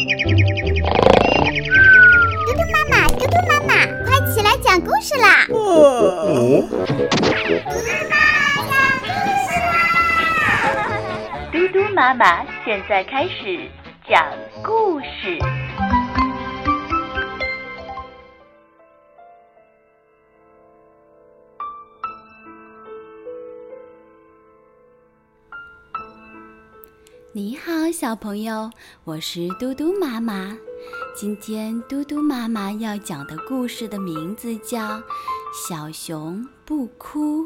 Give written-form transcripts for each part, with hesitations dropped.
嘟嘟妈妈，嘟嘟妈妈，快起来讲故事啦！嘟嘟妈妈现在开始讲故事。 你好，小朋友，我是嘟嘟妈妈。今天嘟嘟妈妈要讲的故事的名字叫《小熊不哭》。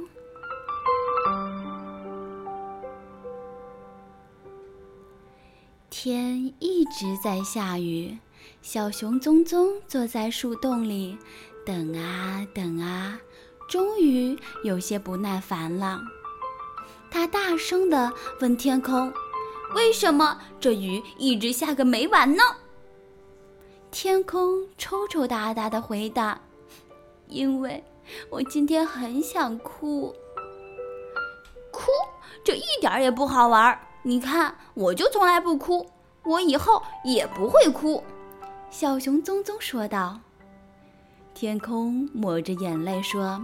天一直在下雨，小熊棕棕坐在树洞里，等啊等啊，终于有些不耐烦了。他大声地问天空：为什么这雨一直下个没完呢？天空抽抽搭搭地回答：因为我今天很想哭。哭？这一点也不好玩。你看，我就从来不哭，我以后也不会哭。小熊棕棕说道。天空抹着眼泪说：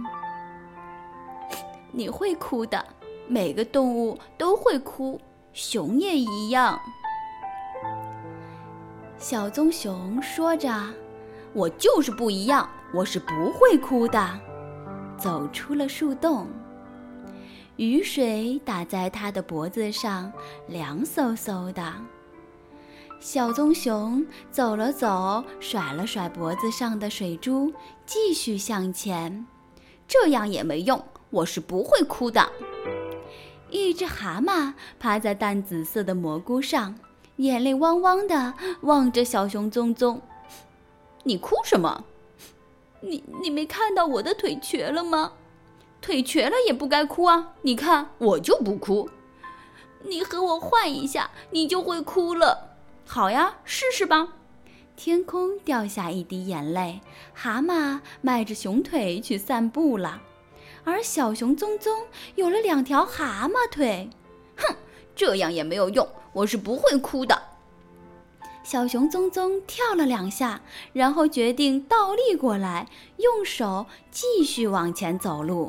你会哭的，每个动物都会哭，熊也一样。小棕熊说着：我就是不一样，我是不会哭的。走出了树洞，雨水打在他的脖子上，凉飕飕的。小棕熊走了走，甩了甩脖子上的水珠，继续向前。这样也没用，我是不会哭的。一只蛤蟆趴在淡紫色的蘑菇上，眼泪汪汪地望着小熊棕棕。你哭什么？你没看到我的腿瘸了吗？腿瘸了也不该哭啊，你看我就不哭。你和我换一下，你就会哭了。好呀，试试吧。天空掉下一滴眼泪，蛤蟆迈着熊腿去散步了。而小熊棕棕有了2条蛤蟆腿。哼，这样也没有用，我是不会哭的。小熊棕棕跳了2下，然后决定倒立过来，用手继续往前走路。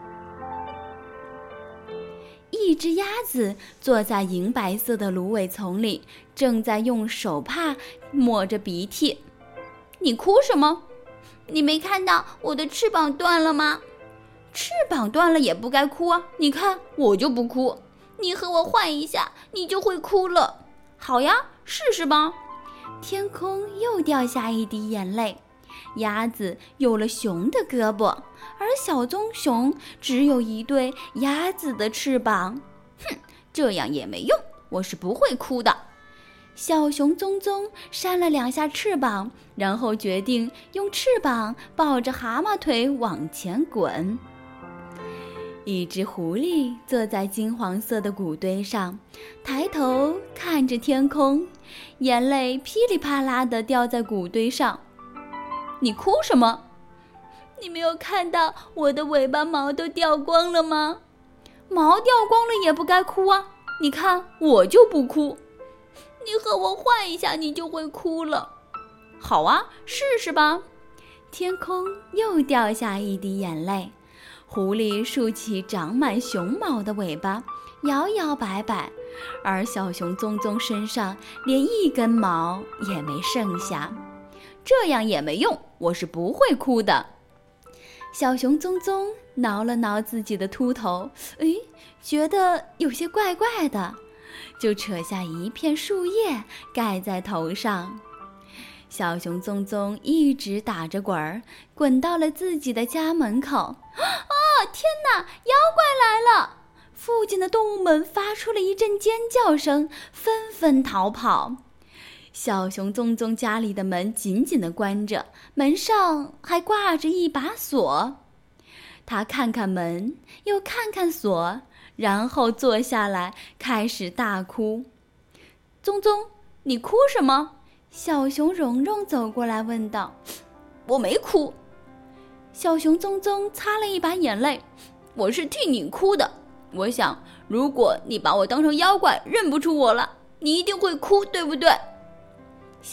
一只鸭子坐在银白色的芦苇丛里，正在用手帕抹着鼻涕。你哭什么？你没看到我的翅膀断了吗？翅膀断了也不该哭啊，你看我就不哭。你和我换一下，你就会哭了。好呀，试试吧。天空又掉下一滴眼泪，鸭子有了熊的胳膊，而小棕熊只有一对鸭子的翅膀。哼，这样也没用，我是不会哭的。小熊棕棕扇了2下翅膀，然后决定用翅膀抱着蛤蟆腿往前滚。一只狐狸坐在金黄色的谷堆上，抬头看着天空，眼泪噼里啪啦地掉在谷堆上。你哭什么？你没有看到我的尾巴毛都掉光了吗？毛掉光了也不该哭啊，你看我就不哭。你和我换一下，你就会哭了。好啊，试试吧。天空又掉下一滴眼泪，狐狸竖起长满熊毛的尾巴，摇摇摆摆，而小熊棕棕身上连一根毛也没剩下。这样也没用，我是不会哭的。小熊棕棕挠了挠自己的秃头，觉得有些怪怪的，就扯下一片树叶盖在头上。小熊棕棕一直打着滚儿，滚到了自己的家门口。天哪，妖怪来了！附近的动物们发出了一阵尖叫声，纷纷逃跑。小熊棕棕家里的门紧紧地关着，门上还挂着一把锁。他看看门，又看看锁，然后坐下来开始大哭。棕棕，你哭什么？小熊蓉蓉走过来问道。我没哭。小熊棕棕擦了一把眼泪，我是替你哭的。我想，如果你把我当成妖怪，认不出我了，你一定会哭，对不对？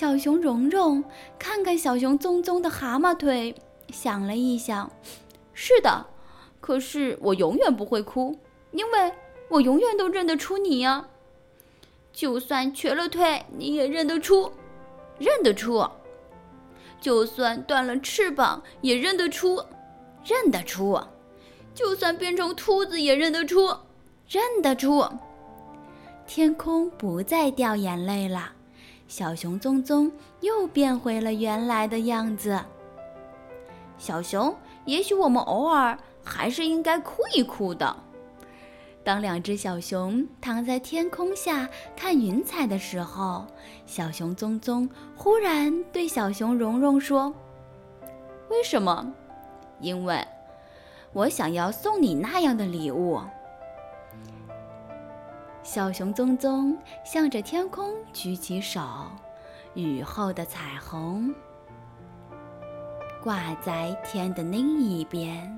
小熊蓉蓉看看小熊棕棕的蛤蟆腿，想了一想，是的，可是我永远不会哭，因为我永远都认得出你呀。就算瘸了腿，你也认得出。就算断了翅膀，也认得出。就算变成秃子，也认得出。天空不再掉眼泪了，小熊棕棕又变回了原来的样子。小熊，也许我们偶尔还是应该哭一哭的。当两只小熊躺在天空下看云彩的时候，小熊棕棕忽然对小熊蓉蓉说：为什么？因为我想要送你那样的礼物。小熊棕棕向着天空举起手，雨后的彩虹挂在天的另一边。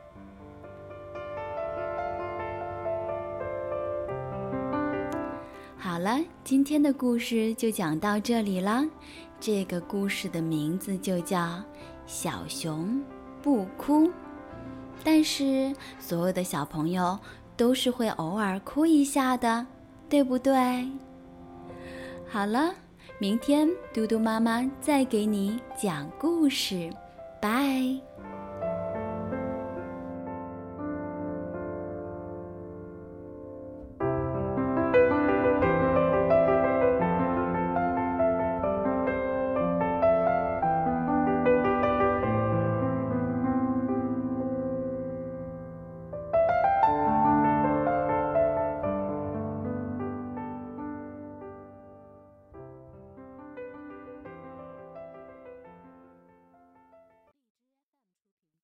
好了，今天的故事就讲到这里了。这个故事的名字就叫《小熊不哭》，但是所有的小朋友都是会偶尔哭一下的，对不对？好了，明天嘟嘟妈妈再给你讲故事，拜。